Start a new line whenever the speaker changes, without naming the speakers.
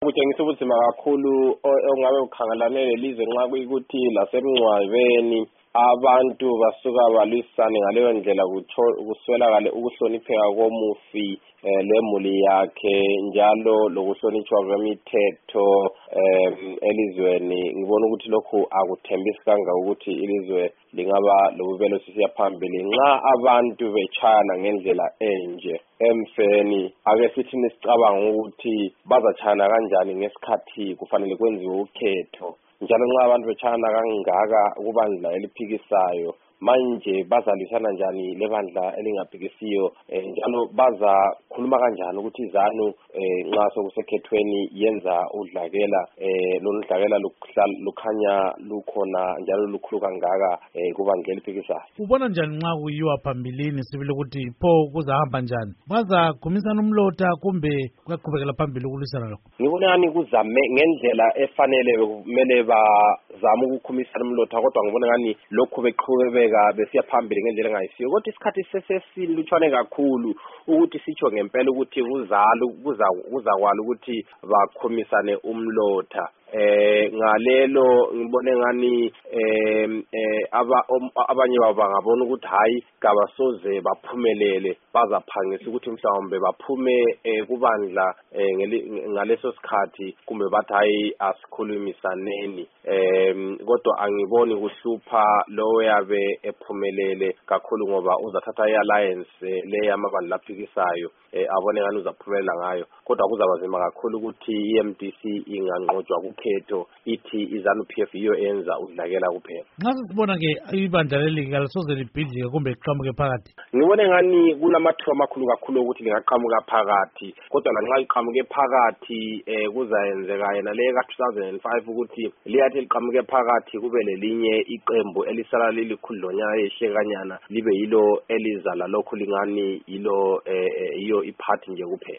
kutshengisa ubuzima kakhulu ongabe ukhangelane lelizwe nxa kuyikuthi lasemncwabeni abantu basuka balwisane ngaleyo ndlela kuswelakale ukuhlonipheka komufi lemuli yakhe njalo lokuhlonitshwa kwemithetho elizweni. Ngibona ukuthi lokhu akuthembisi kangaka ukuthi ilizwe lingaba lobubelo sisiya phambili nxa abantu betshayana ngendlela enje emfeni. Ake sithi nisicabanga ukuthi bazatshayana kanjani ngesikhathi kufanele kwenziwe ukhetho, njalo nxa abantu betshayana kangaka kubandla eliphikisayo manje bazalisana njani lebandla elingaphikisiyo, njalo bazakhuluma kanjani ukuthi izanu nxa sokusekhethweni yenza udlakela lolu dlakela lukhanya lukhona njalo lukhulu kangaka kubandla eliphikisayo.
Ubona njani nxa kuyiwa phambilini sibile ukuthi pho kuzahamba njani? Bazagumisana umlotha kumbe kuyaqhubekela phambili ukulwisana lokho?
Ngibona ngani kuzame ngendlela efanele kumele bazame ukukhumisana umlotha, kodwa ngibona ngani lokhu beqhubeka besiya phambili ngendlela engayisiyo. Kodwa isikhathi sesilutshwane kakhulu ukuthi sitsho ngempela ukuthi kuzakwala ukuthi bakhumisane umlotha. Ngalelo ngibone ngani abanye bangabona ukuthi hayi kabasoze baphumelele, bazaphangisa ukuthi mhlawumbe baphume kubandla ngaleso sikhathi kumbe bathi hayi asikhulumisaneni. Kodwa angiboni kuhlupha lowo yabe ephumelele kakhulu ngoba uzathatha i-alliance le yamabandla aphikisayo abone ngani uzaphumelela ngayo. Kodwa kuzabazima kakhulu ukuthi i-MDC inganqotshwa kukhetho ithi izanu-PF iyo enza udlakela kuphela.
Nxa sibona-ke ibandla leli kalisoze libhidlike kumbe liqhamuke phakathi,
ngibone ngani kulamathuba amakhulu kakhulu ukuthi lingaqhamuka phakathi, kodwa lanxa liqhamuke phakathi kuzayenzeka yena le ka-2005 ukuthi liyathi liqhamuke phakathi kube lelinye iqembu elisala lilikhudlonyana yehlekanyana libe yilo eliza lalokhu lingani yilo iyo iphathi nje kuphela.